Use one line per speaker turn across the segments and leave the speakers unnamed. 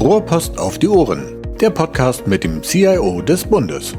Rohrpost auf die Ohren, der Podcast mit dem CIO des Bundes.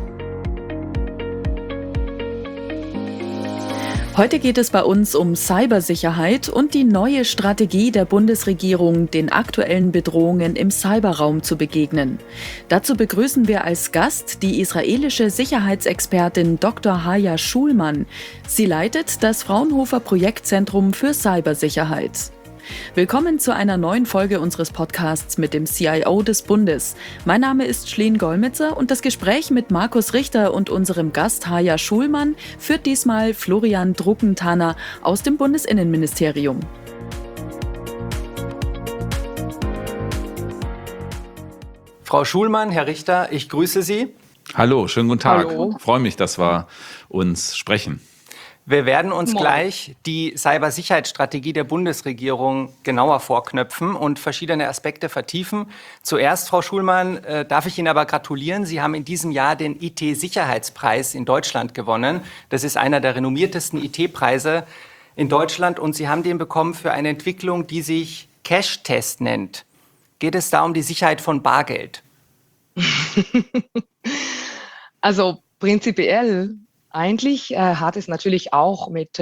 Heute geht es bei uns um Cybersicherheit und die neue Strategie der Bundesregierung, den aktuellen Bedrohungen im Cyberraum zu begegnen. Dazu begrüßen wir als Gast die israelische Sicherheitsexpertin Dr. Haya Schulman. Sie leitet das Fraunhofer Projektzentrum für Cybersicherheit. Willkommen zu einer neuen Folge unseres Podcasts mit dem CIO des Bundes. Mein Name ist Schleen Golmitzer und das Gespräch mit Markus Richter und unserem Gast Haya Schulman führt diesmal Florian Druckenthaler aus dem Bundesinnenministerium.
Frau Schulman, Herr Richter, ich grüße Sie.
Hallo, schönen guten Tag.
Hallo.
Ich freue mich, dass wir uns sprechen.
Wir werden uns gleich die Cybersicherheitsstrategie der Bundesregierung genauer vorknöpfen und verschiedene Aspekte vertiefen. Zuerst, Frau Schulman, darf ich Ihnen aber gratulieren. Sie haben in diesem Jahr den IT-Sicherheitspreis in Deutschland gewonnen. Das ist einer der renommiertesten IT-Preise in Deutschland und Sie haben den bekommen für eine Entwicklung, die sich Cash-Test nennt. Geht es da um die Sicherheit von Bargeld?
Also prinzipiell eigentlich hat es natürlich auch mit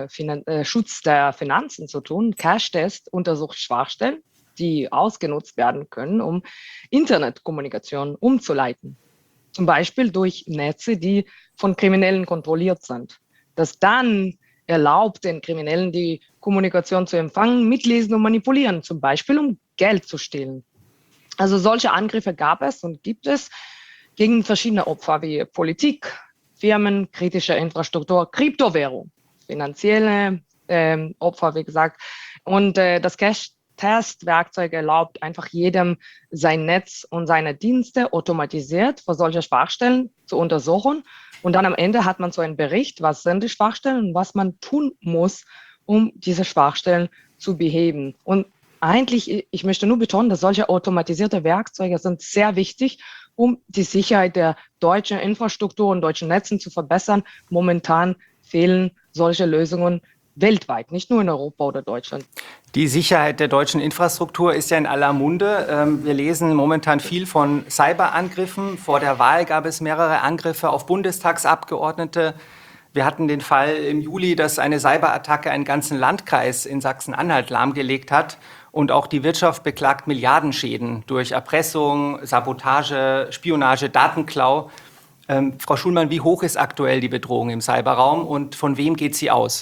Schutz der Finanzen zu tun. Cash-Test untersucht Schwachstellen, die ausgenutzt werden können, um Internetkommunikation umzuleiten. Zum Beispiel durch Netze, die von Kriminellen kontrolliert sind. Das dann erlaubt den Kriminellen, die Kommunikation zu empfangen, mitlesen und manipulieren, zum Beispiel um Geld zu stehlen. Also solche Angriffe gab es und gibt es gegen verschiedene Opfer wie Politik, Firmen, kritische Infrastruktur, Kryptowährung, finanzielle Opfer, wie gesagt. Und das Cash-Test-Werkzeug erlaubt einfach jedem sein Netz und seine Dienste automatisiert für solche Schwachstellen zu untersuchen. Und dann am Ende hat man so einen Bericht, was sind die Schwachstellen und was man tun muss, um diese Schwachstellen zu beheben. Und eigentlich, ich möchte nur betonen, dass solche automatisierte Werkzeuge sind sehr wichtig, um die Sicherheit der deutschen Infrastruktur und deutschen Netzen zu verbessern. Momentan fehlen solche Lösungen weltweit, nicht nur in Europa oder Deutschland.
Die Sicherheit der deutschen Infrastruktur ist ja in aller Munde. Wir lesen momentan viel von Cyberangriffen. Vor der Wahl gab es mehrere Angriffe auf Bundestagsabgeordnete. Wir hatten den Fall im Juli, dass eine Cyberattacke einen ganzen Landkreis in Sachsen-Anhalt lahmgelegt hat. Und auch die Wirtschaft beklagt Milliardenschäden durch Erpressung, Sabotage, Spionage, Datenklau. Frau Schulman, wie hoch ist aktuell die Bedrohung im Cyberraum und von wem geht sie aus?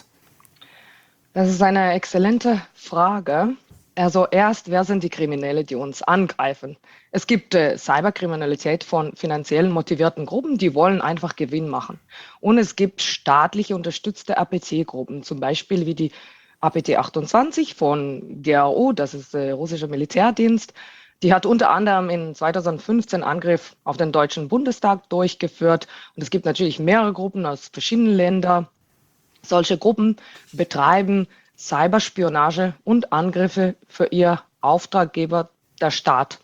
Das ist eine exzellente Frage. Also erst, wer sind die Kriminelle, die uns angreifen? Es gibt Cyberkriminalität von finanziell motivierten Gruppen, die wollen einfach Gewinn machen. Und es gibt staatlich unterstützte APT-Gruppen, zum Beispiel wie die APT 28 von GRU, das ist der russische Militärdienst. Die hat unter anderem in 2015 Angriff auf den Deutschen Bundestag durchgeführt. Und es gibt natürlich mehrere Gruppen aus verschiedenen Ländern. Solche Gruppen betreiben Cyberspionage und Angriffe für ihr Auftraggeber, der Staat.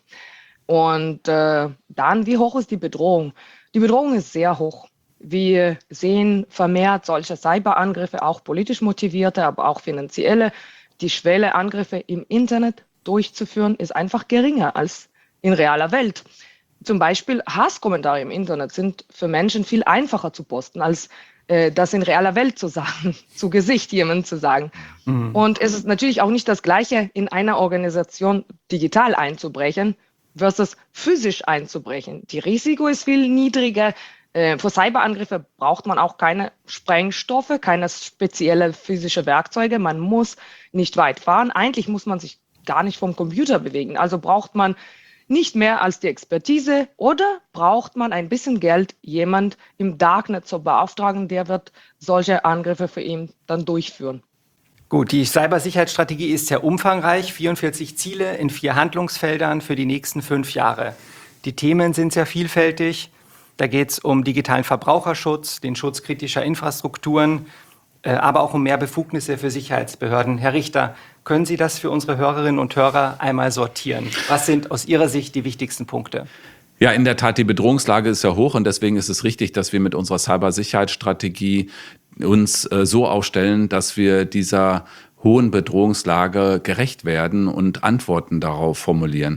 Und dann, wie hoch ist die Bedrohung? Die Bedrohung ist sehr hoch. Wir sehen vermehrt solche Cyberangriffe, auch politisch motivierte, aber auch finanzielle. Die Schwelle, Angriffe im Internet durchzuführen, ist einfach geringer als in realer Welt. Zum Beispiel Hasskommentare im Internet sind für Menschen viel einfacher zu posten, als das in realer Welt zu sagen, zu Gesicht jemandem zu sagen. Mhm. Und es ist natürlich auch nicht das Gleiche, in einer Organisation digital einzubrechen versus physisch einzubrechen. Die Risiko ist viel niedriger. Für Cyberangriffe braucht man auch keine Sprengstoffe, keine spezielle physische Werkzeuge. Man muss nicht weit fahren. Eigentlich muss man sich gar nicht vom Computer bewegen. Also braucht man nicht mehr als die Expertise oder braucht man ein bisschen Geld, jemand im Darknet zu beauftragen, der wird solche Angriffe für ihn dann durchführen.
Gut, die Cybersicherheitsstrategie ist sehr umfangreich, 44 Ziele in 4 Handlungsfeldern für die nächsten 5 Jahre. Die Themen sind sehr vielfältig. Da geht es um digitalen Verbraucherschutz, den Schutz kritischer Infrastrukturen, aber auch um mehr Befugnisse für Sicherheitsbehörden. Herr Richter, können Sie das für unsere Hörerinnen und Hörer einmal sortieren? Was sind aus Ihrer Sicht die wichtigsten Punkte?
Ja, in der Tat, die Bedrohungslage ist ja hoch und deswegen ist es richtig, dass wir mit unserer Cybersicherheitsstrategie uns so aufstellen, dass wir dieser hohen Bedrohungslage gerecht werden und Antworten darauf formulieren.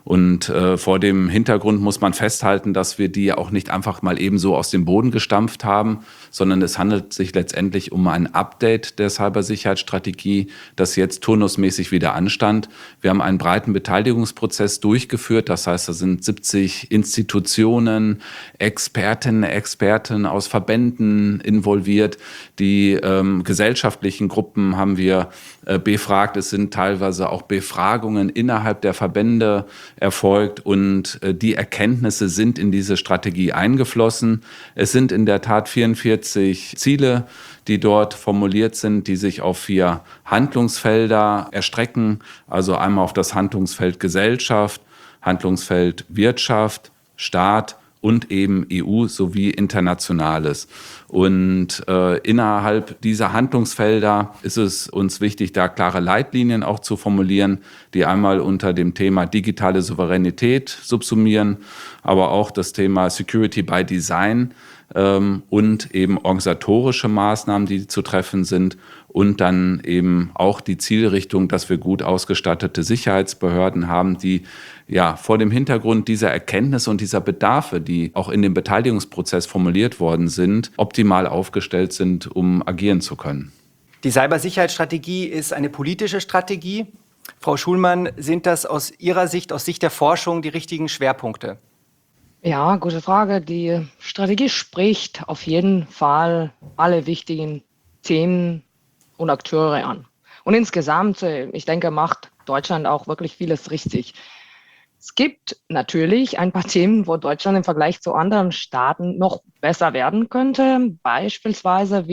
Und vor dem Hintergrund muss man festhalten, dass wir die auch nicht einfach mal ebenso aus dem Boden gestampft haben, sondern es handelt sich letztendlich um ein Update der Cybersicherheitsstrategie, das jetzt turnusmäßig wieder anstand. Wir haben einen breiten Beteiligungsprozess durchgeführt. Das heißt, da sind 70 Institutionen, Expertinnen, Experten aus Verbänden involviert. Die gesellschaftlichen Gruppen haben wir befragt. Es sind teilweise auch Befragungen innerhalb der Verbände erfolgt und die Erkenntnisse sind in diese Strategie eingeflossen. Es sind in der Tat 44 Ziele, die dort formuliert sind, die sich auf 4 Handlungsfelder erstrecken. Also einmal auf das Handlungsfeld Gesellschaft, Handlungsfeld Wirtschaft, Staat und eben EU sowie Internationales. Und innerhalb dieser Handlungsfelder ist es uns wichtig, da klare Leitlinien auch zu formulieren, die einmal unter dem Thema digitale Souveränität subsumieren, aber auch das Thema Security by Design und eben organisatorische Maßnahmen, die zu treffen sind und dann eben auch die Zielrichtung, dass wir gut ausgestattete Sicherheitsbehörden haben, die ja vor dem Hintergrund dieser Erkenntnisse und dieser Bedarfe, die auch in dem Beteiligungsprozess formuliert worden sind, optimal aufgestellt sind, um agieren zu können.
Die Cybersicherheitsstrategie ist eine politische Strategie. Frau Schulmann, sind das aus Ihrer Sicht, aus Sicht der Forschung, die richtigen Schwerpunkte?
Ja, gute Frage. Die Strategie spricht auf jeden Fall alle wichtigen Themen und Akteure an. Und insgesamt, ich denke, macht Deutschland auch wirklich vieles richtig. Es gibt natürlich ein paar Themen, wo Deutschland im Vergleich zu anderen Staaten noch besser werden könnte. Beispielsweise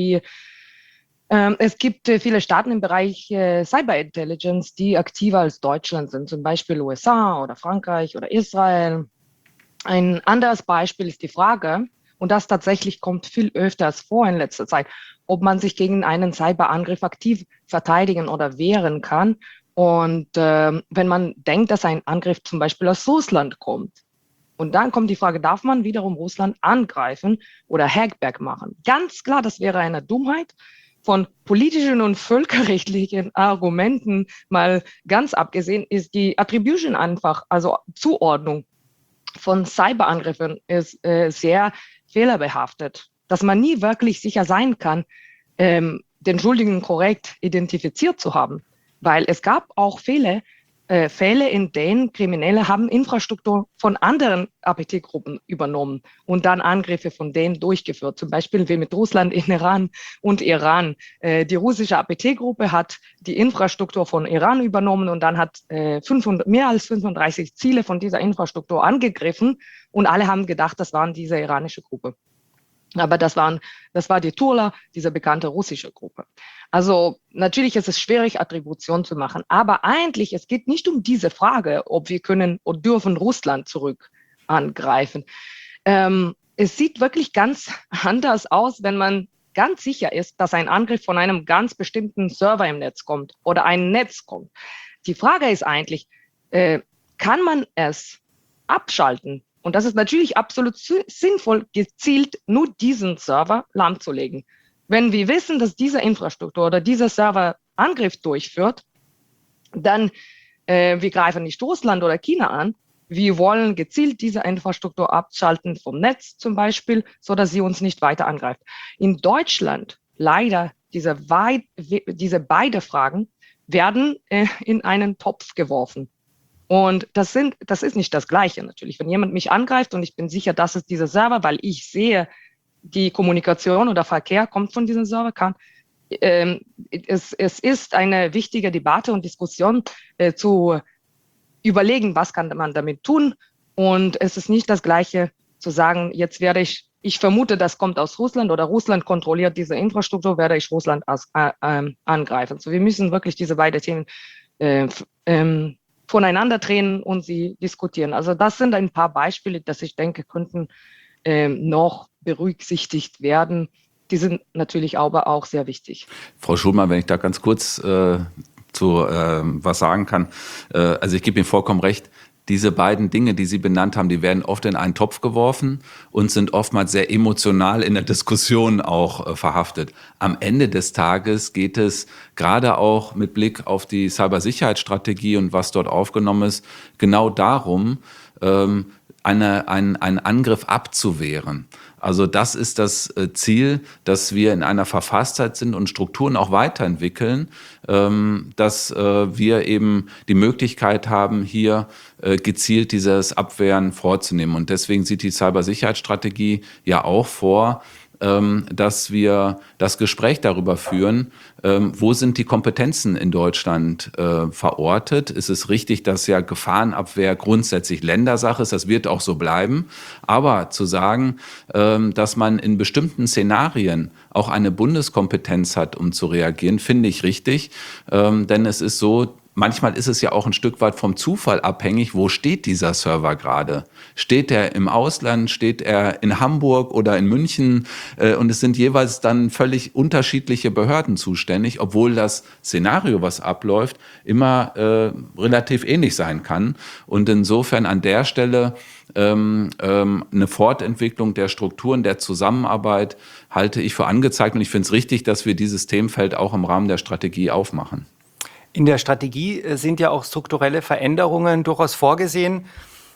es gibt viele Staaten im Bereich Cyberintelligence, die aktiver als Deutschland sind, zum Beispiel USA oder Frankreich oder Israel. Ein anderes Beispiel ist die Frage, und das tatsächlich kommt viel öfters vor in letzter Zeit, ob man sich gegen einen Cyberangriff aktiv verteidigen oder wehren kann. Und wenn man denkt, dass ein Angriff zum Beispiel aus Russland kommt, und dann kommt die Frage, darf man wiederum Russland angreifen oder Hackback machen? Ganz klar, das wäre eine Dummheit. Von politischen und völkerrechtlichen Argumenten mal ganz abgesehen, ist die Attribution einfach, also Zuordnung von Cyberangriffen ist sehr fehlerbehaftet, dass man nie wirklich sicher sein kann, den Schuldigen korrekt identifiziert zu haben. Weil es gab auch Fälle, in denen Kriminelle haben Infrastruktur von anderen APT-Gruppen übernommen und dann Angriffe von denen durchgeführt. Zum Beispiel wie mit Russland, in Iran und Iran. Die russische APT-Gruppe hat die Infrastruktur von Iran übernommen und dann hat mehr als 35 Ziele von dieser Infrastruktur angegriffen und alle haben gedacht, das waren diese iranische Gruppe. Aber das war die Turla, diese bekannte russische Gruppe. Also natürlich ist es schwierig, Attribution zu machen. Aber eigentlich, es geht nicht um diese Frage, ob wir können oder dürfen Russland zurück angreifen. Es sieht wirklich ganz anders aus, wenn man ganz sicher ist, dass ein Angriff von einem ganz bestimmten Server im Netz kommt oder ein Netz kommt. Die Frage ist eigentlich, kann man es abschalten? Und das ist natürlich absolut sinnvoll, gezielt nur diesen Server lahmzulegen. Wenn wir wissen, dass diese Infrastruktur oder dieser Server Angriff durchführt, dann wir greifen nicht Russland oder China an. Wir wollen gezielt diese Infrastruktur abschalten vom Netz zum Beispiel, so dass sie uns nicht weiter angreift. In Deutschland leider diese beide Fragen werden in einen Topf geworfen. Und das ist nicht das Gleiche natürlich. Wenn jemand mich angreift und ich bin sicher, das ist dieser Server, weil ich sehe, die Kommunikation oder Verkehr kommt von diesem Server, es ist eine wichtige Debatte und Diskussion zu überlegen, was kann man damit tun. Und es ist nicht das Gleiche zu sagen, jetzt werde ich vermute, das kommt aus Russland oder Russland kontrolliert diese Infrastruktur, werde ich Russland angreifen. So, wir müssen wirklich diese beiden Themen voneinander trennen und sie diskutieren. Also das sind ein paar Beispiele, dass ich denke, könnten noch berücksichtigt werden. Die sind natürlich aber auch sehr wichtig.
Frau Schulmann, wenn ich da ganz kurz was sagen kann. Also ich gebe Ihnen vollkommen recht. diese beiden Dinge, die Sie benannt haben, die werden oft in einen Topf geworfen und sind oftmals sehr emotional in der Diskussion auch verhaftet. Am Ende des Tages geht es gerade auch mit Blick auf die Cybersicherheitsstrategie und was dort aufgenommen ist, genau darum, einen Angriff abzuwehren. Also das ist das Ziel, dass wir in einer Verfasstheit sind und Strukturen auch weiterentwickeln, dass wir eben die Möglichkeit haben, hier gezielt dieses Abwehren vorzunehmen. Und deswegen sieht die Cybersicherheitsstrategie ja auch vor, dass wir das Gespräch darüber führen, wo sind die Kompetenzen in Deutschland verortet. Ist es richtig, dass ja Gefahrenabwehr grundsätzlich Ländersache ist, das wird auch so bleiben. Aber zu sagen, dass man in bestimmten Szenarien auch eine Bundeskompetenz hat, um zu reagieren, finde ich richtig. Denn es ist so, manchmal ist es ja auch ein Stück weit vom Zufall abhängig, wo steht dieser Server gerade? Steht er im Ausland, steht er in Hamburg oder in München? Und es sind jeweils dann völlig unterschiedliche Behörden zuständig, obwohl das Szenario, was abläuft, immer relativ ähnlich sein kann. Und insofern an der Stelle eine Fortentwicklung der Strukturen, der Zusammenarbeit halte ich für angezeigt. Und ich finde es richtig, dass wir dieses Themenfeld auch im Rahmen der Strategie aufmachen.
In der Strategie sind ja auch strukturelle Veränderungen durchaus vorgesehen.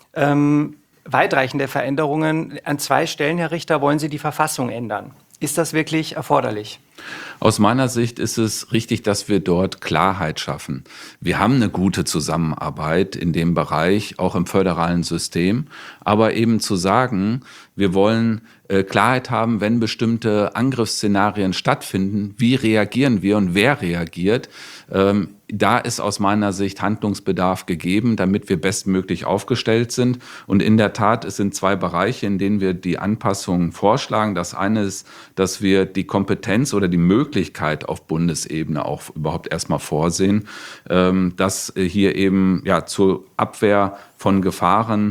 Weitreichende Veränderungen. An 2 Stellen, Herr Richter, wollen Sie die Verfassung ändern. Ist das wirklich erforderlich?
Aus meiner Sicht ist es richtig, dass wir dort Klarheit schaffen. Wir haben eine gute Zusammenarbeit in dem Bereich, auch im föderalen System. Aber eben zu sagen, wir wollen Klarheit haben, wenn bestimmte Angriffsszenarien stattfinden, wie reagieren wir und wer reagiert. Da ist aus meiner Sicht Handlungsbedarf gegeben, damit wir bestmöglich aufgestellt sind. Und in der Tat, es sind 2 Bereiche, in denen wir die Anpassungen vorschlagen. Das eine ist, dass wir die Kompetenz oder die Möglichkeit auf Bundesebene auch überhaupt erstmal vorsehen, dass hier eben zur Abwehr von Gefahren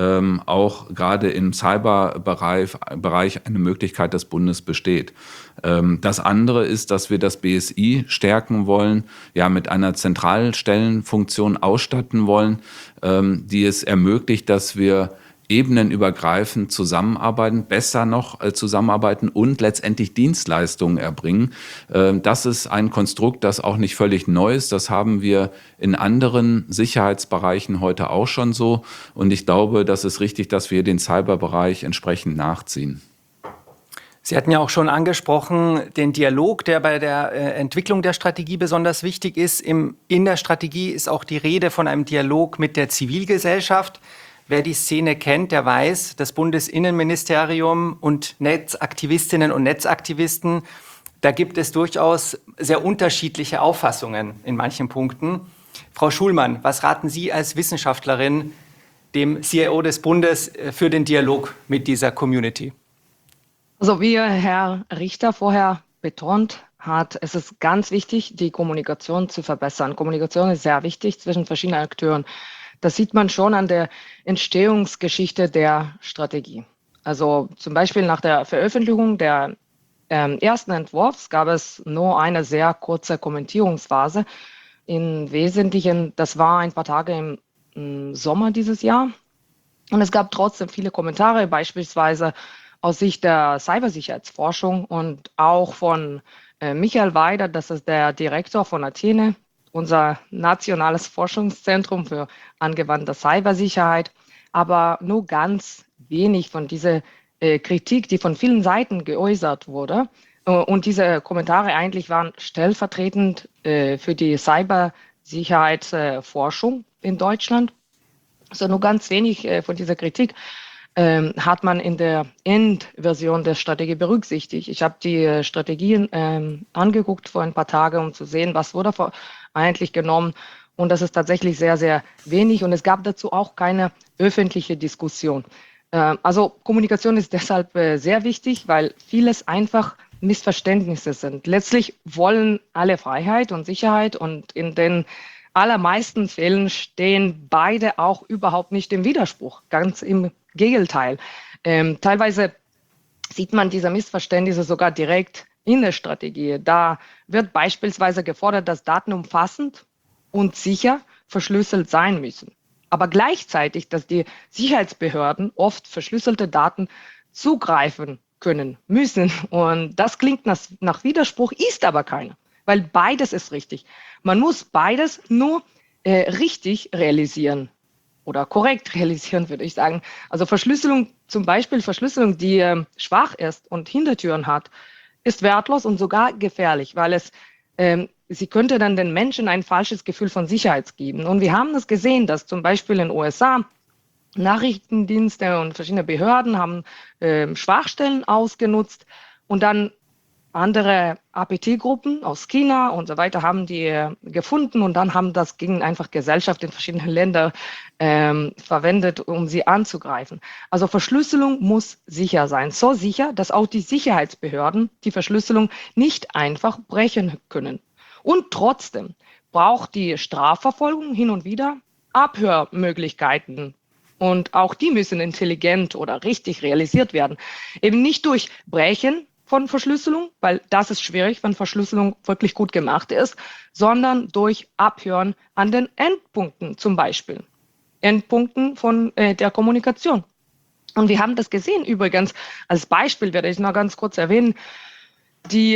auch gerade im Cyberbereich eine Möglichkeit des Bundes besteht. Das andere ist, dass wir das BSI stärken wollen, mit einer Zentralstellenfunktion ausstatten wollen, die es ermöglicht, dass wir ebenenübergreifend zusammenarbeiten, besser noch zusammenarbeiten und letztendlich Dienstleistungen erbringen. Das ist ein Konstrukt, das auch nicht völlig neu ist. Das haben wir in anderen Sicherheitsbereichen heute auch schon so. Und ich glaube, das ist richtig, dass wir den Cyberbereich entsprechend nachziehen.
Sie hatten ja auch schon angesprochen, den Dialog, der bei der Entwicklung der Strategie besonders wichtig ist. In der Strategie ist auch die Rede von einem Dialog mit der Zivilgesellschaft. Wer die Szene kennt, der weiß, das Bundesinnenministerium und Netzaktivistinnen und Netzaktivisten, da gibt es durchaus sehr unterschiedliche Auffassungen in manchen Punkten. Frau Schulmann, was raten Sie als Wissenschaftlerin dem CIO des Bundes für den Dialog mit dieser Community?
Also wie Herr Richter vorher betont hat, es ist ganz wichtig, die Kommunikation zu verbessern. Kommunikation ist sehr wichtig zwischen verschiedenen Akteuren. Das sieht man schon an der Entstehungsgeschichte der Strategie. Also zum Beispiel nach der Veröffentlichung der ersten Entwurfs gab es nur eine sehr kurze Kommentierungsphase. Im Wesentlichen, das war ein paar Tage im Sommer dieses Jahr. Und es gab trotzdem viele Kommentare, beispielsweise aus Sicht der Cybersicherheitsforschung und auch von Michael Weider, das ist der Direktor von Athene, unser nationales Forschungszentrum für angewandte Cybersicherheit, aber nur ganz wenig von dieser Kritik, die von vielen Seiten geäußert wurde. Und diese Kommentare eigentlich waren stellvertretend für die Cybersicherheitsforschung in Deutschland. Also nur ganz wenig von dieser Kritik hat man in der Endversion der Strategie berücksichtigt. Ich habe die Strategien angeguckt vor ein paar Tagen, um zu sehen, was wurde eigentlich genommen. Und das ist tatsächlich sehr, sehr wenig. Und es gab dazu auch keine öffentliche Diskussion. Also Kommunikation ist deshalb sehr wichtig, weil vieles einfach Missverständnisse sind. Letztlich wollen alle Freiheit und Sicherheit und in den allermeisten Fällen stehen beide auch überhaupt nicht im Widerspruch. Ganz im Gegenteil. Teilweise sieht man diese Missverständnisse sogar direkt in der Strategie. Da wird beispielsweise gefordert, dass Daten umfassend und sicher verschlüsselt sein müssen. aber gleichzeitig, dass die Sicherheitsbehörden oft verschlüsselte Daten zugreifen können, müssen. Und das klingt nach Widerspruch, ist aber keiner, weil beides ist richtig. Man muss beides nur richtig realisieren oder korrekt realisieren, würde ich sagen. Also Verschlüsselung, zum Beispiel Verschlüsselung, die schwach ist und Hintertüren hat, ist wertlos und sogar gefährlich, weil sie könnte dann den Menschen ein falsches Gefühl von Sicherheit geben. Und wir haben das gesehen, dass zum Beispiel in den USA Nachrichtendienste und verschiedene Behörden haben Schwachstellen ausgenutzt und dann andere APT-Gruppen aus China und so weiter haben die gefunden und dann haben das gegen einfach Gesellschaft in verschiedenen Ländern verwendet, um sie anzugreifen. Also Verschlüsselung muss sicher sein. So sicher, dass auch die Sicherheitsbehörden die Verschlüsselung nicht einfach brechen können. Und trotzdem braucht die Strafverfolgung hin und wieder Abhörmöglichkeiten. Und auch die müssen intelligent oder richtig realisiert werden. Eben nicht durch Brechen von Verschlüsselung, weil das ist schwierig, wenn Verschlüsselung wirklich gut gemacht ist, sondern durch Abhören an den Endpunkten zum Beispiel. Endpunkten von der Kommunikation. Und wir haben das gesehen übrigens, als Beispiel werde ich noch ganz kurz erwähnen, die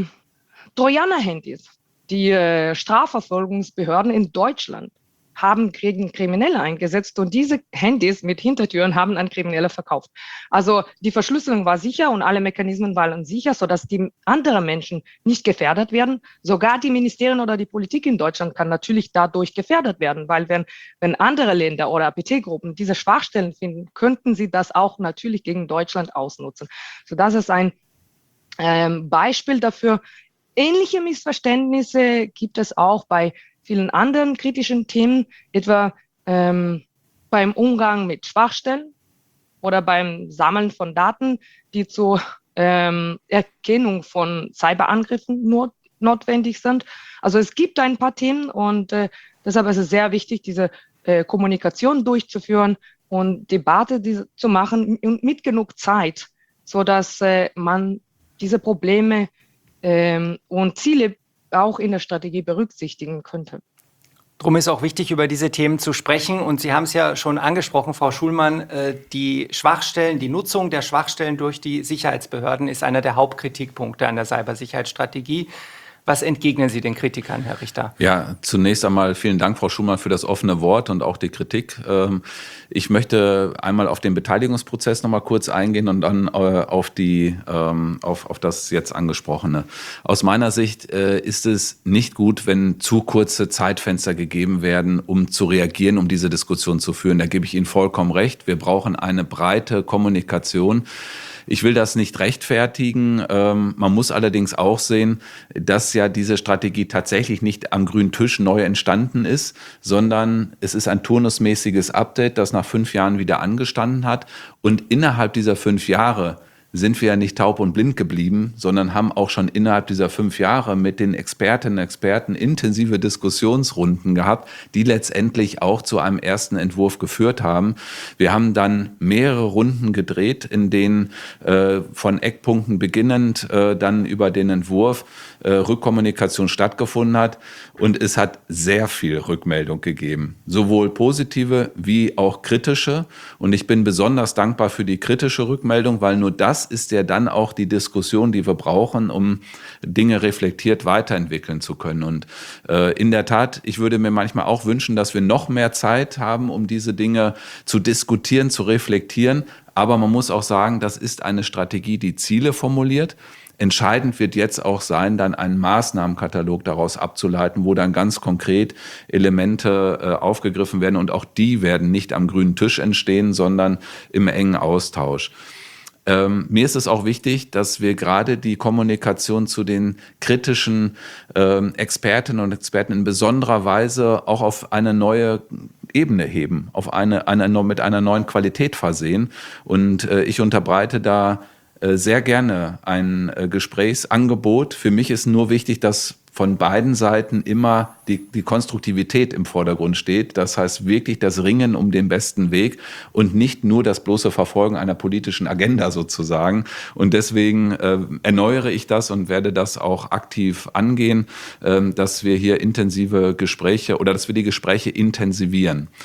Trojaner-Handys, die Strafverfolgungsbehörden in Deutschland haben gegen Kriminelle eingesetzt und diese Handys mit Hintertüren haben an Kriminelle verkauft. Also die Verschlüsselung war sicher und alle Mechanismen waren sicher, sodass die anderen Menschen nicht gefährdet werden. Sogar die Ministerien oder die Politik in Deutschland kann natürlich dadurch gefährdet werden, weil wenn andere Länder oder APT-Gruppen diese Schwachstellen finden, könnten sie das auch natürlich gegen Deutschland ausnutzen. So, das ist ein Beispiel dafür. Ähnliche Missverständnisse gibt es auch bei vielen anderen kritischen Themen, etwa beim Umgang mit Schwachstellen oder beim Sammeln von Daten, die zur Erkennung von Cyberangriffen notwendig sind. Also es gibt ein paar Themen und deshalb ist es sehr wichtig, diese Kommunikation durchzuführen und Debatte zu machen und mit genug Zeit, sodass man diese Probleme und Ziele auch in der Strategie berücksichtigen könnte.
Darum ist auch wichtig, über diese Themen zu sprechen. Und Sie haben es ja schon angesprochen, Frau Schulmann, die Schwachstellen, die Nutzung der Schwachstellen durch die Sicherheitsbehörden ist einer der Hauptkritikpunkte an der Cybersicherheitsstrategie. Was entgegnen Sie den Kritikern, Herr Richter?
Ja, zunächst einmal vielen Dank, Frau Schumann, für das offene Wort und auch die Kritik. Ich möchte einmal auf den Beteiligungsprozess noch mal kurz eingehen und dann auf das jetzt angesprochene. Aus meiner Sicht ist es nicht gut, wenn zu kurze Zeitfenster gegeben werden, um zu reagieren, um diese Diskussion zu führen. Da gebe ich Ihnen vollkommen recht. Wir brauchen eine breite Kommunikation. Ich will das nicht rechtfertigen. Man muss allerdings auch sehen, dass ja diese Strategie tatsächlich nicht am grünen Tisch neu entstanden ist, sondern es ist ein turnusmäßiges Update, das nach 5 Jahren wieder angestanden hat. Und innerhalb dieser 5 Jahre sind wir ja nicht taub und blind geblieben, sondern haben auch schon innerhalb dieser 5 Jahre mit den Expertinnen und Experten intensive Diskussionsrunden gehabt, die letztendlich auch zu einem ersten Entwurf geführt haben. Wir haben dann mehrere Runden gedreht, in denen von Eckpunkten beginnend dann über den Entwurf Rückkommunikation stattgefunden hat. Und es hat sehr viel Rückmeldung gegeben, sowohl positive wie auch kritische. Und ich bin besonders dankbar für die kritische Rückmeldung, weil nur das ist ja dann auch die Diskussion, die wir brauchen, um Dinge reflektiert weiterentwickeln zu können. Und in der Tat, ich würde mir manchmal auch wünschen, dass wir noch mehr Zeit haben, um diese Dinge zu diskutieren, zu reflektieren. Aber man muss auch sagen, das ist eine Strategie, die Ziele formuliert. Entscheidend wird jetzt auch sein, dann einen Maßnahmenkatalog daraus abzuleiten, wo dann ganz konkret Elemente aufgegriffen werden. Und auch die werden nicht am grünen Tisch entstehen, sondern im engen Austausch. Mir ist es auch wichtig, dass wir gerade die Kommunikation zu den kritischen Expertinnen und Experten in besonderer Weise auch auf eine neue Ebene heben, auf mit einer neuen Qualität versehen. Und ich unterbreite da sehr gerne ein Gesprächsangebot. Für mich ist nur wichtig, dass von beiden Seiten immer die Konstruktivität im Vordergrund steht. Das heißt wirklich das Ringen um den besten Weg und nicht nur das bloße Verfolgen einer politischen Agenda sozusagen. Und deswegen erneuere ich das und werde das auch aktiv angehen, dass wir hier intensive Gespräche oder dass wir die Gespräche intensivieren.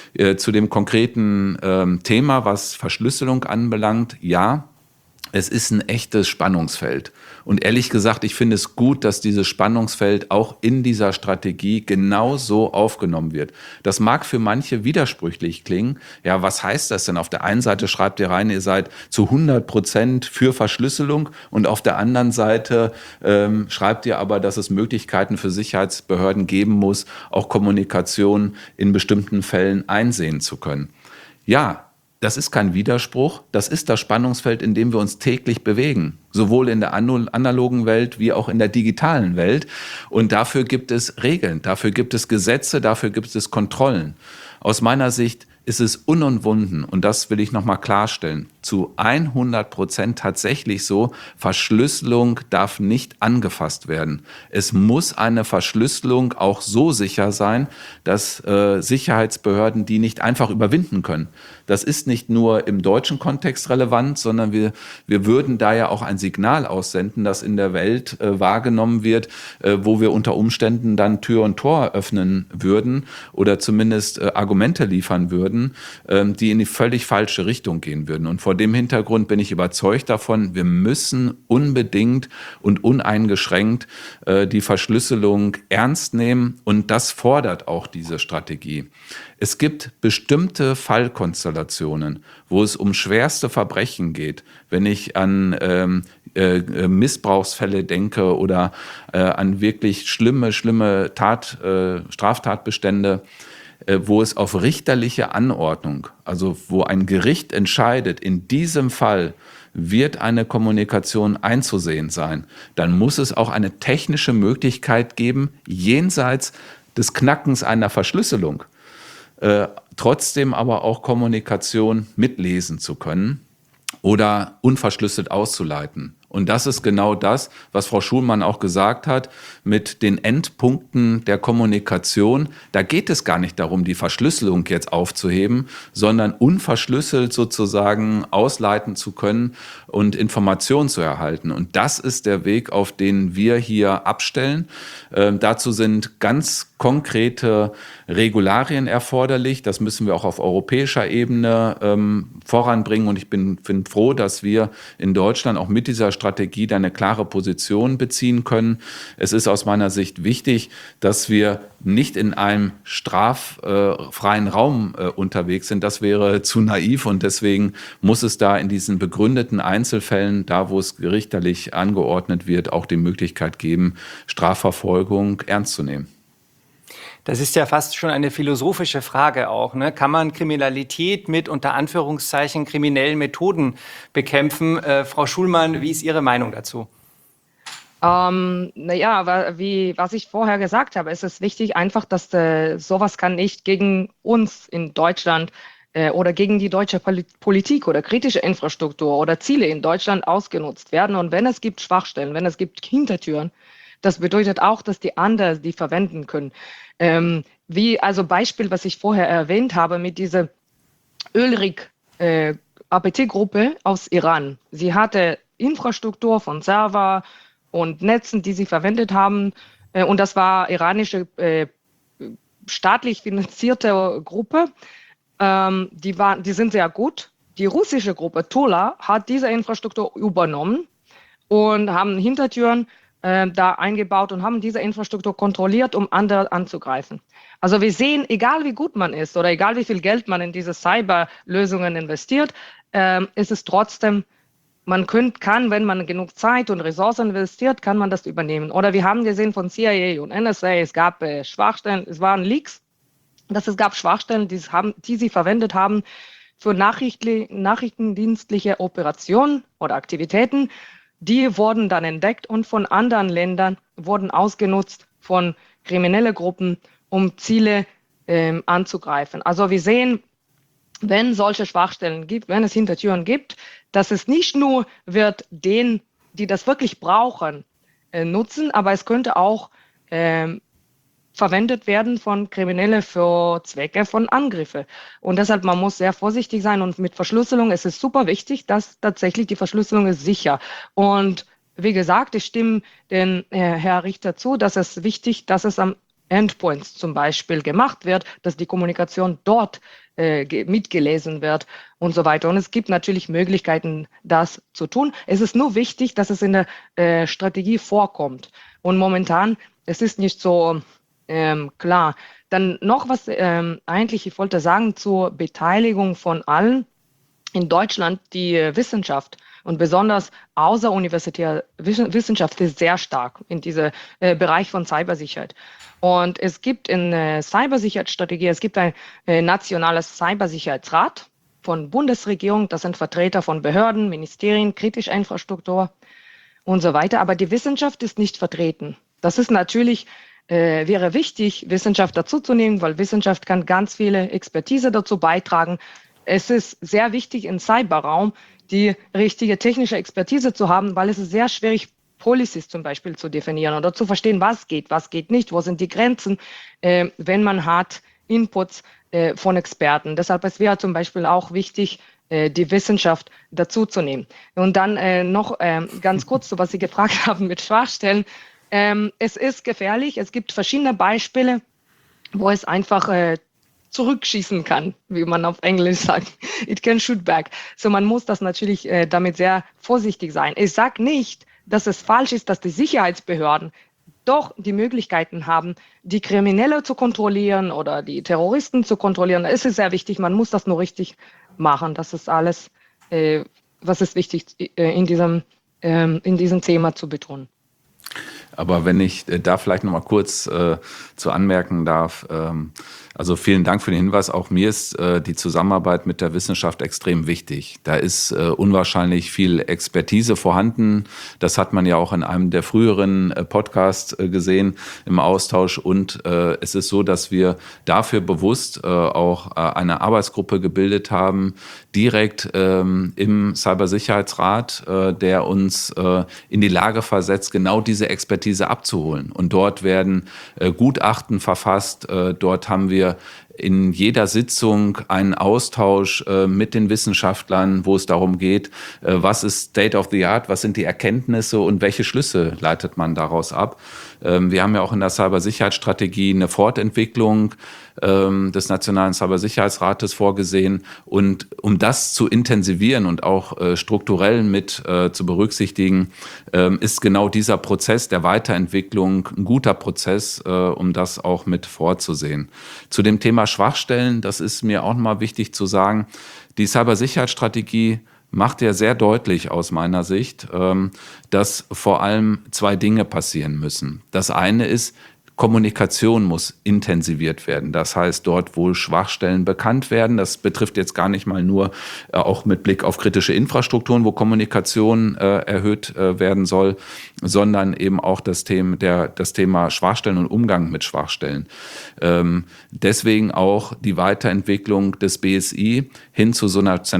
Zu dem konkreten Thema, was Verschlüsselung anbelangt, ja, es ist ein echtes Spannungsfeld. Und ehrlich gesagt, ich finde es gut, dass dieses Spannungsfeld auch in dieser Strategie genau so aufgenommen wird. Das mag für manche widersprüchlich klingen. Ja, was heißt das denn? Auf der einen Seite schreibt ihr rein, ihr seid zu 100% für Verschlüsselung und auf der anderen Seite schreibt ihr aber, dass es Möglichkeiten für Sicherheitsbehörden geben muss, auch Kommunikation in bestimmten Fällen einsehen zu können. Ja, das ist kein Widerspruch, das ist das Spannungsfeld, in dem wir uns täglich bewegen, sowohl in der analogen Welt wie auch in der digitalen Welt. Und dafür gibt es Regeln, dafür gibt es Gesetze, dafür gibt es Kontrollen. Aus meiner Sicht ist es unumwunden, und das will ich nochmal klarstellen, zu 100% tatsächlich so, Verschlüsselung darf nicht angefasst werden. Es muss eine Verschlüsselung auch so sicher sein, dass Sicherheitsbehörden die nicht einfach überwinden können. Das ist nicht nur im deutschen Kontext relevant, sondern wir würden da ja auch ein Signal aussenden, das in der Welt wahrgenommen wird, wo wir unter Umständen dann Tür und Tor öffnen würden oder zumindest Argumente liefern würden, die in die völlig falsche Richtung gehen würden. Und vor dem Hintergrund bin ich überzeugt davon, wir müssen unbedingt und uneingeschränkt die Verschlüsselung ernst nehmen, und das fordert auch diese Strategie. Es gibt bestimmte Fallkonstellationen, wo es um schwerste Verbrechen geht. Wenn ich an Missbrauchsfälle denke oder an wirklich schlimme Straftatbestände, wo es auf richterliche Anordnung, also wo ein Gericht entscheidet, in diesem Fall wird eine Kommunikation einzusehen sein, dann muss es auch eine technische Möglichkeit geben, jenseits des Knackens einer Verschlüsselung, trotzdem aber auch Kommunikation mitlesen zu können oder unverschlüsselt auszuleiten. Und das ist genau das, was Frau Schulmann auch gesagt hat, mit den Endpunkten der Kommunikation. Da geht es gar nicht darum, die Verschlüsselung jetzt aufzuheben, sondern unverschlüsselt sozusagen ausleiten zu können und Informationen zu erhalten. Und das ist der Weg, auf den wir hier abstellen. Dazu sind ganz konkrete Regularien erforderlich. Das müssen wir auch auf europäischer Ebene voranbringen. Und ich bin froh, dass wir in Deutschland auch mit dieser Strategie da eine klare Position beziehen können. Es ist aus meiner Sicht wichtig, dass wir nicht in einem straffreien Raum unterwegs sind. Das wäre zu naiv, und deswegen muss es da in diesen begründeten Einzelfällen, da wo es gerichtlich angeordnet wird, auch die Möglichkeit geben, Strafverfolgung ernst zu nehmen.
Das ist ja fast schon eine philosophische Frage auch, ne? Kann man Kriminalität mit unter Anführungszeichen kriminellen Methoden bekämpfen? Frau Schulmann, wie ist Ihre Meinung dazu?
Was ich vorher gesagt habe, ist es wichtig einfach, dass sowas kann nicht gegen uns in Deutschland oder gegen die deutsche Politik oder kritische Infrastruktur oder Ziele in Deutschland ausgenutzt werden. Und wenn es gibt Schwachstellen, wenn es gibt Hintertüren, das bedeutet auch, dass die anderen die verwenden können. Also Beispiel, was ich vorher erwähnt habe mit dieser Ölrig-APT-Gruppe aus Iran. Sie hatte Infrastruktur von Server und Netzen, die sie verwendet haben. Und das war iranische staatlich finanzierte Gruppe. Die sind sehr gut. Die russische Gruppe Tola hat diese Infrastruktur übernommen und haben Hintertüren da eingebaut und haben diese Infrastruktur kontrolliert, um andere anzugreifen. Also wir sehen, egal wie gut man ist oder egal wie viel Geld man in diese Cyberlösungen investiert, ist es trotzdem, kann, wenn man genug Zeit und Ressourcen investiert, kann man das übernehmen. Oder wir haben gesehen von CIA und NSA, es gab Schwachstellen, es waren Leaks, dass es gab Schwachstellen, die sie verwendet haben für nachrichtendienstliche Operationen oder Aktivitäten. Die wurden dann entdeckt und von anderen Ländern wurden ausgenutzt von kriminellen Gruppen, um Ziele anzugreifen. Also wir sehen, wenn solche Schwachstellen gibt, wenn es Hintertüren gibt, dass es nicht nur wird denen, die das wirklich brauchen, nutzen, aber es könnte auch verwendet werden von Kriminellen für Zwecke von Angriffen. Und deshalb, man muss sehr vorsichtig sein, und mit Verschlüsselung ist es super wichtig, dass tatsächlich die Verschlüsselung ist sicher. Und wie gesagt, ich stimme den Herr Richter zu, dass es wichtig, dass es am Endpoints zum Beispiel gemacht wird, dass die Kommunikation dort mitgelesen wird und so weiter. Und es gibt natürlich Möglichkeiten, das zu tun. Es ist nur wichtig, dass es in der Strategie vorkommt. Und momentan, es ist nicht so klar. Dann noch was eigentlich, ich wollte sagen, zur Beteiligung von allen in Deutschland, die Wissenschaft und besonders außeruniversitäre Wissenschaft ist sehr stark in diesem Bereich von Cybersicherheit. Und es gibt in Cybersicherheitsstrategie, es gibt ein nationales Cybersicherheitsrat von Bundesregierung, das sind Vertreter von Behörden, Ministerien, kritischer Infrastruktur und so weiter. Aber die Wissenschaft ist nicht vertreten. Das ist natürlich wäre wichtig, Wissenschaft dazuzunehmen, weil Wissenschaft kann ganz viele Expertise dazu beitragen. Es ist sehr wichtig im Cyberraum, die richtige technische Expertise zu haben, weil es ist sehr schwierig, Policies zum Beispiel zu definieren oder zu verstehen, was geht nicht, wo sind die Grenzen, wenn man hat Inputs von Experten. Deshalb es wäre zum Beispiel auch wichtig, die Wissenschaft dazuzunehmen. Und dann noch ganz kurz, so was Sie gefragt haben mit Schwachstellen. Es ist gefährlich. Es gibt verschiedene Beispiele, wo es einfach zurückschießen kann, wie man auf Englisch sagt. It can shoot back. So man muss das natürlich damit sehr vorsichtig sein. Ich sage nicht, dass es falsch ist, dass die Sicherheitsbehörden doch die Möglichkeiten haben, die Kriminelle zu kontrollieren oder die Terroristen zu kontrollieren. Es ist sehr wichtig, man muss das nur richtig machen. Das ist alles, was ist wichtig in diesem Thema zu betonen.
Aber wenn ich da vielleicht noch mal kurz zu anmerken darf, also vielen Dank für den Hinweis. Auch mir ist die Zusammenarbeit mit der Wissenschaft extrem wichtig. Da ist unwahrscheinlich viel Expertise vorhanden. Das hat man ja auch in einem der früheren Podcasts gesehen im Austausch. Und es ist so, dass wir dafür bewusst auch eine Arbeitsgruppe gebildet haben, direkt im Cybersicherheitsrat, der uns in die Lage versetzt, genau diese Expertise abzuholen. Und dort werden Gutachten verfasst. Dort haben wir in jeder Sitzung einen Austausch mit den Wissenschaftlern, wo es darum geht, was ist State of the Art, was sind die Erkenntnisse und welche Schlüsse leitet man daraus ab. Wir haben ja auch in der Cybersicherheitsstrategie eine Fortentwicklung des Nationalen Cybersicherheitsrates vorgesehen. Und um das zu intensivieren und auch strukturell mit zu berücksichtigen, ist genau dieser Prozess der Weiterentwicklung ein guter Prozess, um das auch mit vorzusehen. Zu dem Thema Schwachstellen, das ist mir auch nochmal wichtig zu sagen, die Cybersicherheitsstrategie macht ja sehr deutlich aus meiner Sicht, dass vor allem zwei Dinge passieren müssen. Das eine ist, Kommunikation muss intensiviert werden. Das heißt, dort, wo Schwachstellen bekannt werden, das betrifft jetzt gar nicht mal nur auch mit Blick auf kritische Infrastrukturen, wo Kommunikation erhöht werden soll, sondern eben auch das Thema Schwachstellen und Umgang mit Schwachstellen. Deswegen auch die Weiterentwicklung des BSI hin zu so einer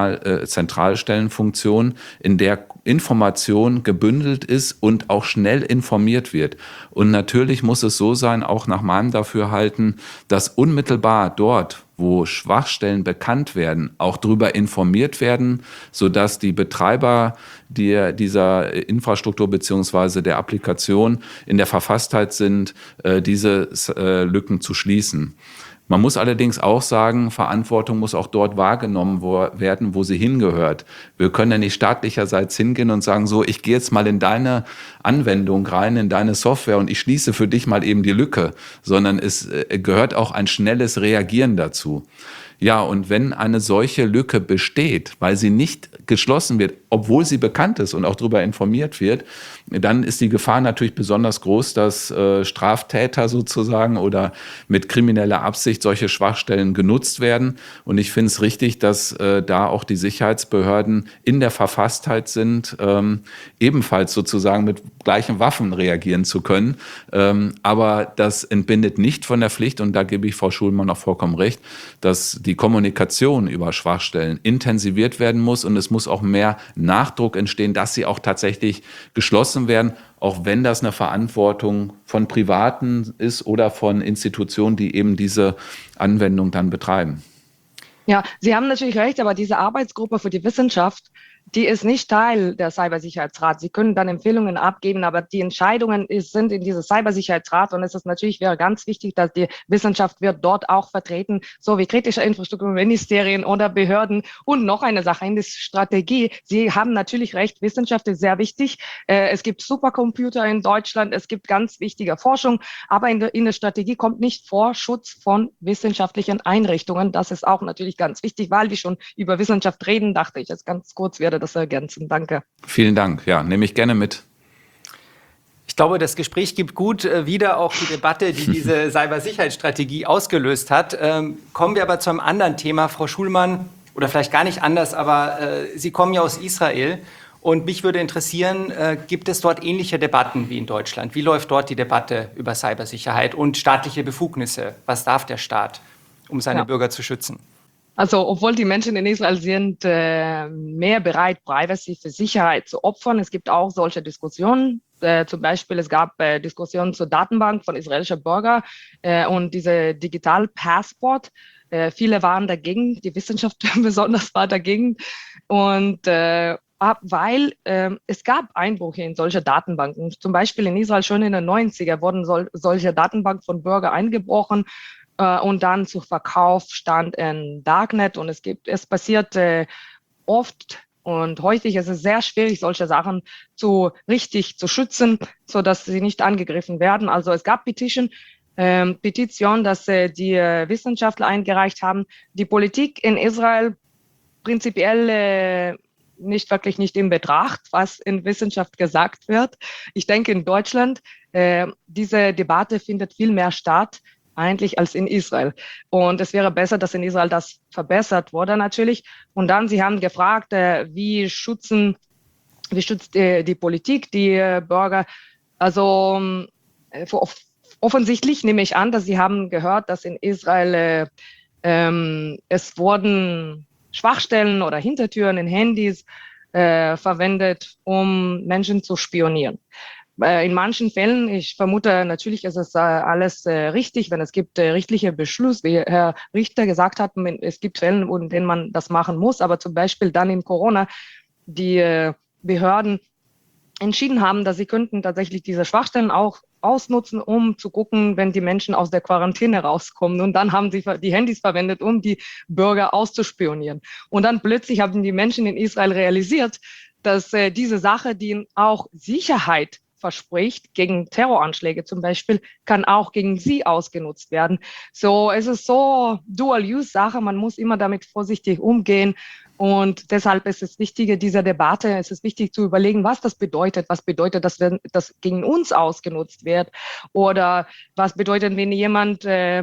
Zentralstellenfunktion, in der Information gebündelt ist und auch schnell informiert wird. Und natürlich muss es so sein, auch nach meinem Dafürhalten, dass unmittelbar dort, wo Schwachstellen bekannt werden, auch darüber informiert werden, sodass die Betreiber dieser Infrastruktur beziehungsweise der Applikation in der Verfasstheit sind, diese Lücken zu schließen. Man muss allerdings auch sagen, Verantwortung muss auch dort wahrgenommen werden, wo sie hingehört. Wir können ja nicht staatlicherseits hingehen und sagen, so, ich gehe jetzt mal in deine Anwendung rein, in deine Software und ich schließe für dich mal eben die Lücke, sondern es gehört auch ein schnelles Reagieren dazu. Ja, und wenn eine solche Lücke besteht, weil sie nicht geschlossen wird, obwohl sie bekannt ist und auch darüber informiert wird, dann ist die Gefahr natürlich besonders groß, dass Straftäter sozusagen oder mit krimineller Absicht solche Schwachstellen genutzt werden. Und ich finde es richtig, dass da auch die Sicherheitsbehörden in der Verfasstheit sind, ebenfalls sozusagen mit gleichen Waffen reagieren zu können. Aber das entbindet nicht von der Pflicht, und da gebe ich Frau Schulmann auch vollkommen recht, dass die Kommunikation über Schwachstellen intensiviert werden muss und es muss auch mehr Nachdruck entstehen, dass sie auch tatsächlich geschlossen werden, auch wenn das eine Verantwortung von Privaten ist oder von Institutionen, die eben diese Anwendung dann betreiben.
Ja, Sie haben natürlich recht, aber diese Arbeitsgruppe für die Wissenschaft, die ist nicht Teil der Cybersicherheitsrat. Sie können dann Empfehlungen abgeben, aber die Entscheidungen sind in diesem Cybersicherheitsrat und es ist natürlich wäre ganz wichtig, dass die Wissenschaft wird dort auch vertreten, so wie kritische Infrastrukturministerien oder Behörden. Und noch eine Sache in der Strategie. Sie haben natürlich recht, Wissenschaft ist sehr wichtig. Es gibt Supercomputer in Deutschland, es gibt ganz wichtige Forschung, aber in der Strategie kommt nicht vor Schutz von wissenschaftlichen Einrichtungen. Das ist auch natürlich ganz wichtig, weil wir schon über Wissenschaft reden, dachte ich, jetzt ganz kurz werde das ergänzen. Danke.
Vielen Dank. Ja, nehme ich gerne mit.
Ich glaube, das Gespräch gibt gut wieder auch die Debatte, die diese Cybersicherheitsstrategie ausgelöst hat. Kommen wir aber zu einem anderen Thema, Frau Schulmann, oder vielleicht gar nicht anders, aber Sie kommen ja aus Israel. Und mich würde interessieren, gibt es dort ähnliche Debatten wie in Deutschland? Wie läuft dort die Debatte über Cybersicherheit und staatliche Befugnisse? Was darf der Staat, um seine Bürger zu schützen?
Also, obwohl die Menschen in Israel sind mehr bereit, Privacy für Sicherheit zu opfern. Es gibt auch solche Diskussionen. Zum Beispiel, es gab Diskussionen zur Datenbank von israelischen Bürgern und diese Digital Passport. Viele waren dagegen, die Wissenschaft besonders war dagegen. Und weil es gab Einbrüche in solche Datenbanken. Zum Beispiel in Israel schon in den 90er wurden solche Datenbanken von Bürgern eingebrochen. Und dann zu Verkauf stand in Darknet und es passiert oft und häufig ist es sehr schwierig, solche Sachen richtig zu schützen, so dass sie nicht angegriffen werden. Also es gab Petition, dass die Wissenschaftler eingereicht haben. Die Politik in Israel prinzipiell nicht in Betracht, was in Wissenschaft gesagt wird. Ich denke in Deutschland, diese Debatte findet viel mehr statt, eigentlich als in Israel. Und es wäre besser, dass in Israel das verbessert wurde natürlich. Und dann, Sie haben gefragt, wie schützt die Politik die Bürger? Also offensichtlich nehme ich an, dass Sie haben gehört, dass in Israel es wurden Schwachstellen oder Hintertüren in Handys verwendet, um Menschen zu spionieren. In manchen Fällen, ich vermute, natürlich ist es alles richtig, wenn es gibt rechtliche Beschluss, wie Herr Richter gesagt hat, es gibt Fälle, in denen man das machen muss, aber zum Beispiel dann in Corona die Behörden entschieden haben, dass sie könnten tatsächlich diese Schwachstellen auch ausnutzen, um zu gucken, wenn die Menschen aus der Quarantäne rauskommen. Und dann haben sie die Handys verwendet, um die Bürger auszuspionieren. Und dann plötzlich haben die Menschen in Israel realisiert, dass diese Sache, die auch Sicherheit verspricht, gegen Terroranschläge zum Beispiel, kann auch gegen sie ausgenutzt werden. So, es ist so Dual-Use-Sache, man muss immer damit vorsichtig umgehen und deshalb ist es wichtig, diese Debatte, es ist wichtig zu überlegen, was bedeutet, dass wenn das gegen uns ausgenutzt wird oder was bedeutet, wenn jemand,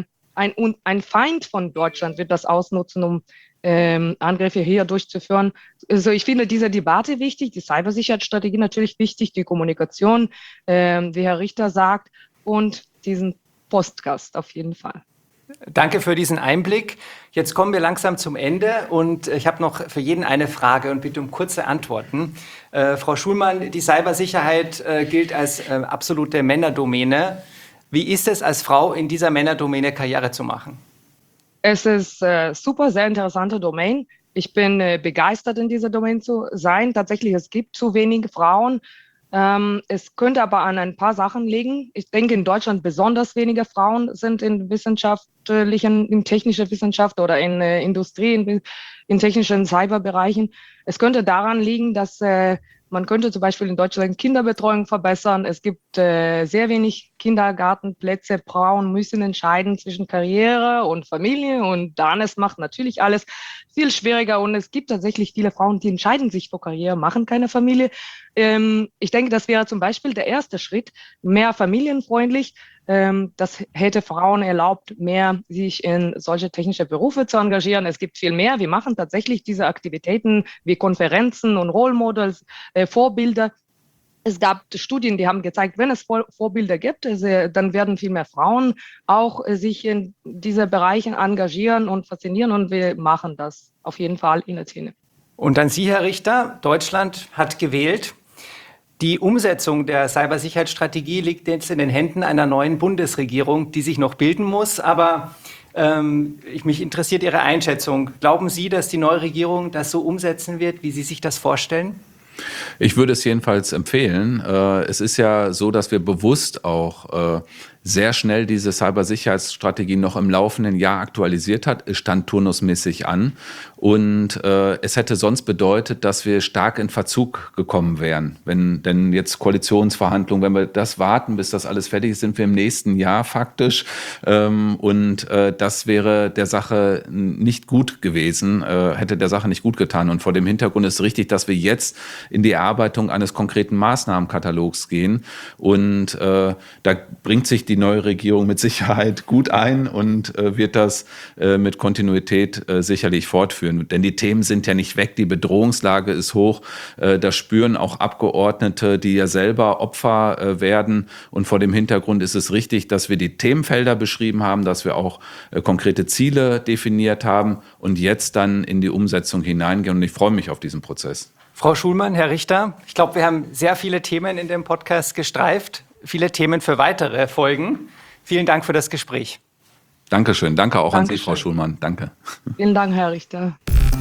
ein Feind von Deutschland wird das ausnutzen, um Angriffe hier durchzuführen. Also ich finde diese Debatte wichtig, die Cybersicherheitsstrategie natürlich wichtig, die Kommunikation, wie Herr Richter sagt, und diesen Podcast auf jeden Fall.
Danke für diesen Einblick. Jetzt kommen wir langsam zum Ende und ich habe noch für jeden eine Frage und bitte um kurze Antworten. Frau Schulmann, die Cybersicherheit gilt als absolute Männerdomäne. Wie ist es als Frau in dieser Männerdomäne Karriere zu machen?
Es ist super, sehr interessante Domain. Ich bin begeistert, in dieser Domain zu sein. Tatsächlich, es gibt zu wenig Frauen. Es könnte aber an ein paar Sachen liegen. Ich denke, in Deutschland besonders wenige Frauen sind in technischer Wissenschaft oder in Industrie, in technischen Cyberbereichen. Es könnte daran liegen, dass man könnte zum Beispiel in Deutschland Kinderbetreuung verbessern. Es gibt sehr wenig Kindergartenplätze. Frauen müssen entscheiden zwischen Karriere und Familie und dann es macht natürlich alles viel schwieriger und es gibt tatsächlich viele Frauen, die entscheiden sich für Karriere, machen keine Familie. Ich denke, das wäre zum Beispiel der erste Schritt, mehr familienfreundlich. Das hätte Frauen erlaubt, mehr sich in solche technische Berufe zu engagieren. Es gibt viel mehr. Wir machen tatsächlich diese Aktivitäten wie Konferenzen und Role Models, Vorbilder. Es gab Studien, die haben gezeigt, wenn es Vorbilder gibt, dann werden viel mehr Frauen auch sich in diese Bereiche engagieren und faszinieren und wir machen das auf jeden Fall in Athene.
Und an Sie, Herr Richter, Deutschland hat gewählt. Die Umsetzung der Cybersicherheitsstrategie liegt jetzt in den Händen einer neuen Bundesregierung, die sich noch bilden muss. Aber Mich interessiert Ihre Einschätzung. Glauben Sie, dass die neue Regierung das so umsetzen wird, wie Sie sich das vorstellen?
Ich würde es jedenfalls empfehlen. Es ist ja so, dass wir bewusst auch sehr schnell diese Cybersicherheitsstrategie noch im laufenden Jahr aktualisiert hat. Es stand turnusmäßig an und es hätte sonst bedeutet, dass wir stark in Verzug gekommen wären. Denn jetzt Koalitionsverhandlungen, wenn wir das warten, bis das alles fertig ist, sind wir im nächsten Jahr faktisch und das wäre der Sache nicht gut gewesen, hätte der Sache nicht gut getan. Und vor dem Hintergrund ist richtig, dass wir jetzt in die Erarbeitung eines konkreten Maßnahmenkatalogs gehen und da bringt sich die neue Regierung mit Sicherheit gut ein und wird das mit Kontinuität sicherlich fortführen. Denn die Themen sind ja nicht weg, die Bedrohungslage ist hoch. Das spüren auch Abgeordnete, die ja selber Opfer werden. Und vor dem Hintergrund ist es richtig, dass wir die Themenfelder beschrieben haben, dass wir auch konkrete Ziele definiert haben und jetzt dann in die Umsetzung hineingehen. Und ich freue mich auf diesen Prozess.
Frau Schulmann, Herr Richter, ich glaube, wir haben sehr viele Themen in dem Podcast gestreift. Viele Themen für weitere Folgen. Vielen Dank für das Gespräch.
Dankeschön. Danke auch an Sie, Frau Schulmann. Danke.
Vielen Dank, Herr Richter.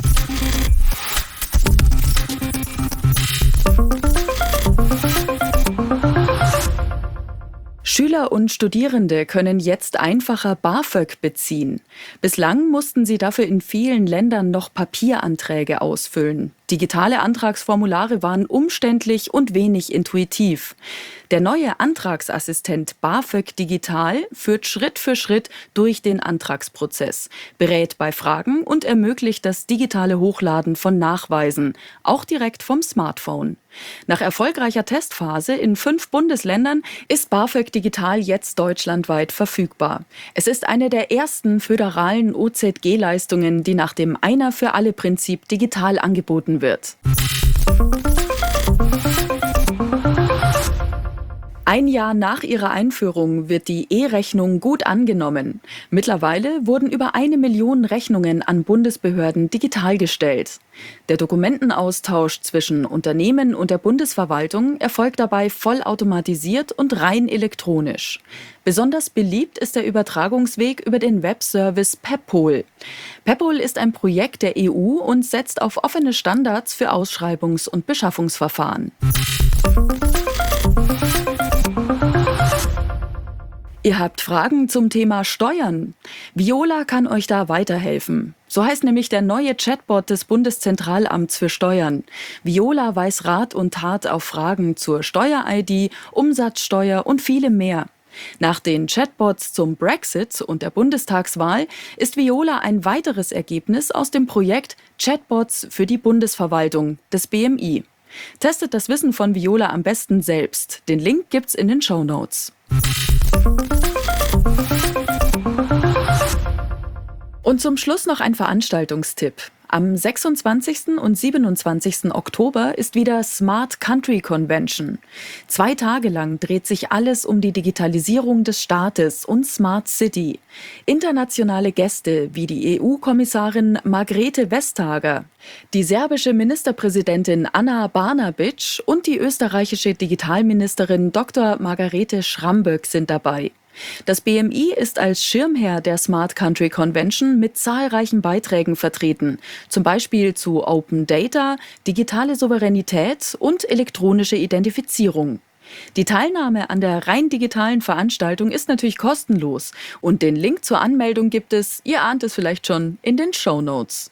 Schüler und Studierende können jetzt einfacher BAföG beziehen. Bislang mussten sie dafür in vielen Ländern noch Papieranträge ausfüllen. Digitale Antragsformulare waren umständlich und wenig intuitiv. Der neue Antragsassistent BAföG Digital führt Schritt für Schritt durch den Antragsprozess, berät bei Fragen und ermöglicht das digitale Hochladen von Nachweisen, auch direkt vom Smartphone. Nach erfolgreicher Testphase in 5 Bundesländern ist BAföG Digital jetzt deutschlandweit verfügbar. Es ist eine der ersten föderalen OZG-Leistungen, die nach dem Einer-für-alle-Prinzip digital angeboten wird. Ein Jahr nach ihrer Einführung wird die E-Rechnung gut angenommen. Mittlerweile wurden über 1 Million Rechnungen an Bundesbehörden digital gestellt. Der Dokumentenaustausch zwischen Unternehmen und der Bundesverwaltung erfolgt dabei vollautomatisiert und rein elektronisch. Besonders beliebt ist der Übertragungsweg über den Webservice Peppol. Peppol ist ein Projekt der EU und setzt auf offene Standards für Ausschreibungs- und Beschaffungsverfahren. Ihr habt Fragen zum Thema Steuern? Viola kann euch da weiterhelfen. So heißt nämlich der neue Chatbot des Bundeszentralamts für Steuern. Viola weiß Rat und Tat auf Fragen zur Steuer-ID, Umsatzsteuer und vielem mehr. Nach den Chatbots zum Brexit und der Bundestagswahl ist Viola ein weiteres Ergebnis aus dem Projekt Chatbots für die Bundesverwaltung des BMI. Testet das Wissen von Viola am besten selbst. Den Link gibt's in den Shownotes. Und zum Schluss noch ein Veranstaltungstipp. Am 26. und 27. Oktober ist wieder Smart Country Convention. 2 Tage lang dreht sich alles um die Digitalisierung des Staates und Smart City. Internationale Gäste wie die EU-Kommissarin Margrethe Vestager, die serbische Ministerpräsidentin Ana Brnabić und die österreichische Digitalministerin Dr. Margarete Schramböck sind dabei. Das BMI ist als Schirmherr der Smart Country Convention mit zahlreichen Beiträgen vertreten, zum Beispiel zu Open Data, digitale Souveränität und elektronische Identifizierung. Die Teilnahme an der rein digitalen Veranstaltung ist natürlich kostenlos und den Link zur Anmeldung gibt es, ihr ahnt es vielleicht schon, in den Shownotes.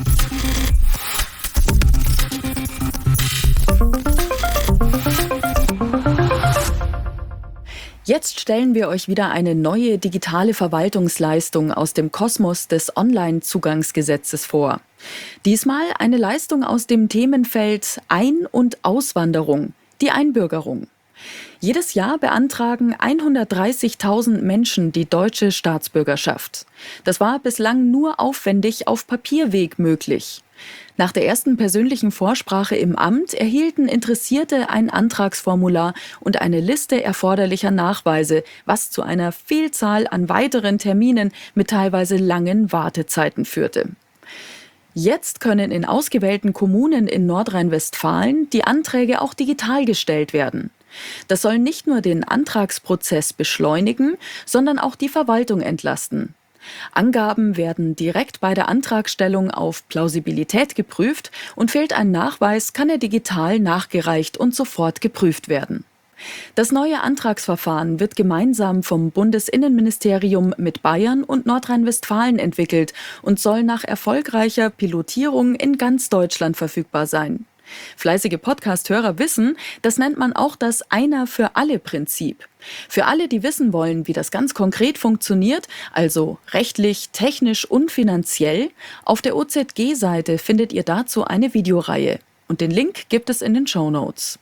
Jetzt stellen wir euch wieder eine neue digitale Verwaltungsleistung aus dem Kosmos des Online-Zugangsgesetzes vor. Diesmal eine Leistung aus dem Themenfeld Ein- und Auswanderung, die Einbürgerung. Jedes Jahr beantragen 130.000 Menschen die deutsche Staatsbürgerschaft. Das war bislang nur aufwendig auf Papierweg möglich. Nach der ersten persönlichen Vorsprache im Amt erhielten Interessierte ein Antragsformular und eine Liste erforderlicher Nachweise, was zu einer Vielzahl an weiteren Terminen mit teilweise langen Wartezeiten führte. Jetzt können in ausgewählten Kommunen in Nordrhein-Westfalen die Anträge auch digital gestellt werden. Das soll nicht nur den Antragsprozess beschleunigen, sondern auch die Verwaltung entlasten. Angaben werden direkt bei der Antragstellung auf Plausibilität geprüft und fehlt ein Nachweis, kann er digital nachgereicht und sofort geprüft werden. Das neue Antragsverfahren wird gemeinsam vom Bundesinnenministerium mit Bayern und Nordrhein-Westfalen entwickelt und soll nach erfolgreicher Pilotierung in ganz Deutschland verfügbar sein. Fleißige Podcast-Hörer wissen, das nennt man auch das Einer-für-alle-Prinzip. Für alle, die wissen wollen, wie das ganz konkret funktioniert, also rechtlich, technisch und finanziell, auf der OZG-Seite findet ihr dazu eine Videoreihe. Und den Link gibt es in den Shownotes.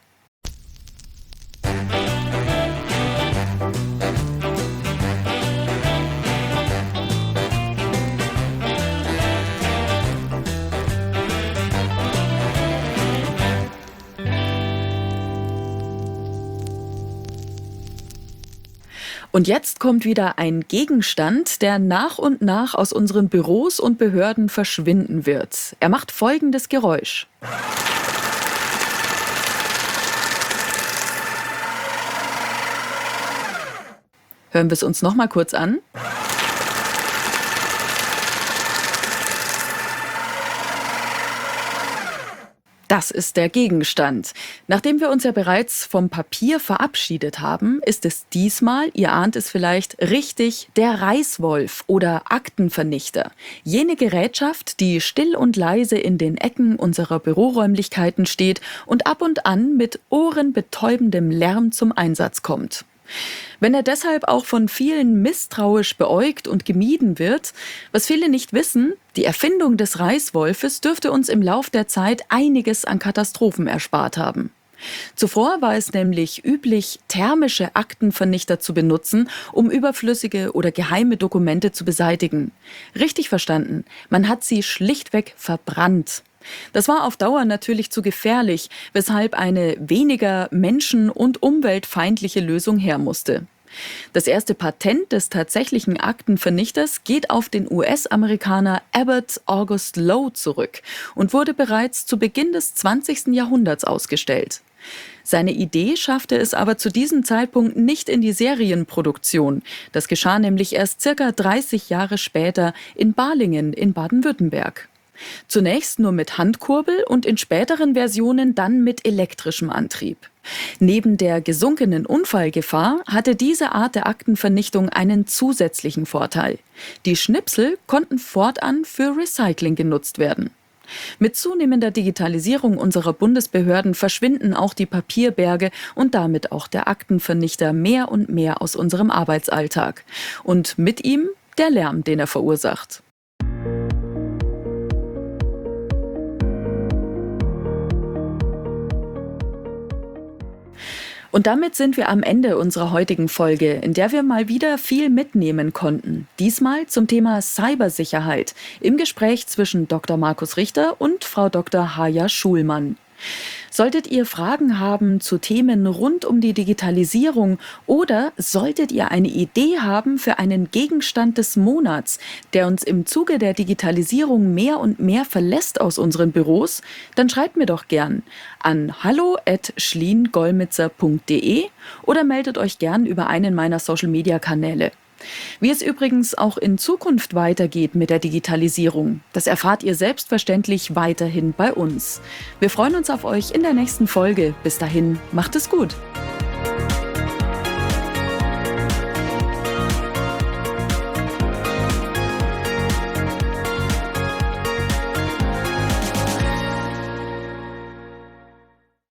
Und jetzt kommt wieder ein Gegenstand, der nach und nach aus unseren Büros und Behörden verschwinden wird. Er macht folgendes Geräusch. Hören wir es uns noch mal kurz an. Das ist der Gegenstand. Nachdem wir uns ja bereits vom Papier verabschiedet haben, ist es diesmal, ihr ahnt es vielleicht, richtig, der Reißwolf oder Aktenvernichter. Jene Gerätschaft, die still und leise in den Ecken unserer Büroräumlichkeiten steht und ab und an mit ohrenbetäubendem Lärm zum Einsatz kommt. Wenn er deshalb auch von vielen misstrauisch beäugt und gemieden wird, was viele nicht wissen, die Erfindung des Reißwolfes dürfte uns im Lauf der Zeit einiges an Katastrophen erspart haben. Zuvor war es nämlich üblich, thermische Aktenvernichter zu benutzen, um überflüssige oder geheime Dokumente zu beseitigen. Richtig verstanden, man hat sie schlichtweg verbrannt. Das war auf Dauer natürlich zu gefährlich, weshalb eine weniger menschen- und umweltfeindliche Lösung her musste. Das erste Patent des tatsächlichen Aktenvernichters geht auf den US-Amerikaner Abbott August Lowe zurück und wurde bereits zu Beginn des 20. Jahrhunderts ausgestellt. Seine Idee schaffte es aber zu diesem Zeitpunkt nicht in die Serienproduktion. Das geschah nämlich erst circa 30 Jahre später in Balingen in Baden-Württemberg. Zunächst nur mit Handkurbel und in späteren Versionen dann mit elektrischem Antrieb. Neben der gesunkenen Unfallgefahr hatte diese Art der Aktenvernichtung einen zusätzlichen Vorteil. Die Schnipsel konnten fortan für Recycling genutzt werden. Mit zunehmender Digitalisierung unserer Bundesbehörden verschwinden auch die Papierberge und damit auch der Aktenvernichter mehr und mehr aus unserem Arbeitsalltag. Und mit ihm der Lärm, den er verursacht. Und damit sind wir am Ende unserer heutigen Folge, in der wir mal wieder viel mitnehmen konnten. Diesmal zum Thema Cybersicherheit im Gespräch zwischen Dr. Markus Richter und Frau Dr. Haja Schulmann. Solltet ihr Fragen haben zu Themen rund um die Digitalisierung oder solltet ihr eine Idee haben für einen Gegenstand des Monats, der uns im Zuge der Digitalisierung mehr und mehr verlässt aus unseren Büros, dann schreibt mir doch gern an hallo@schliengolmitzer.de oder meldet euch gern über einen meiner Social-Media-Kanäle. Wie es übrigens auch in Zukunft weitergeht mit der Digitalisierung, das erfahrt ihr selbstverständlich weiterhin bei uns. Wir freuen uns auf euch in der nächsten Folge. Bis dahin, macht es gut!